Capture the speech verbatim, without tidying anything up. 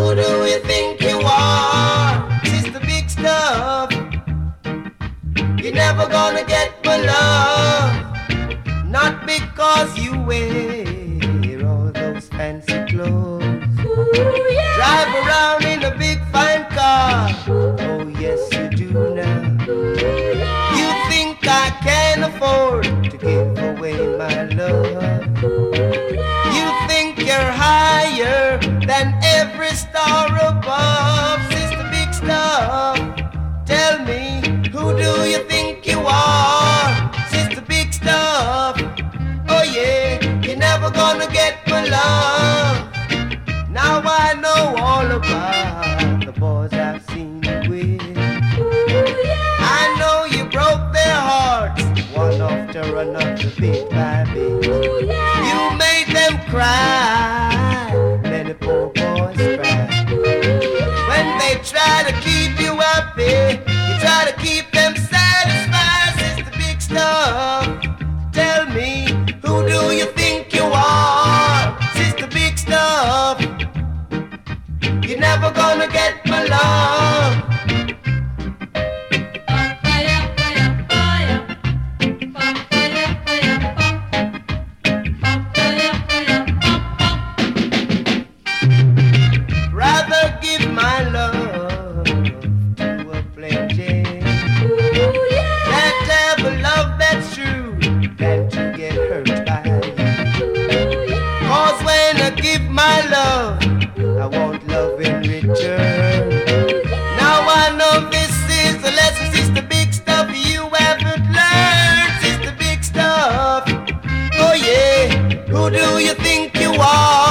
Who do you think you are? Sister Big Stuff. You're never gonna get my love. Not because you wear all those fancy clothes. Ooh, yeah. Drive around in a big fine car. Oh yes you do now. Ooh, yeah. You think I can afford to give away my love. Ooh, yeah. You think you're higher than every star above. Sister Big Stuff, tell me, who do you think you are? Sister Big Stuff, oh yeah, you're never gonna get my love. Now I know all about the boys I've seen you with. Ooh, yeah. I know you broke their hearts, one after another, bit by bit. Ooh, yeah. You made them cry, many poor boys cry. Ooh, yeah. When they try to keep you happy, you try to keep them satisfied. Sister Big Stuff, tell me, who do you think you are? Sister Big Stuff, you're never gonna get my love. Rather give my love to a plain Jane. Ooh, yeah. Can't have a love that's true than to get hurt by you. Ooh, yeah. Cause when I give my love, I want love in return. Ooh, yeah. Now I know this is a lesson, Sister Big Stuff, you haven't learned. Sister Big Stuff, oh yeah, who do you think you are?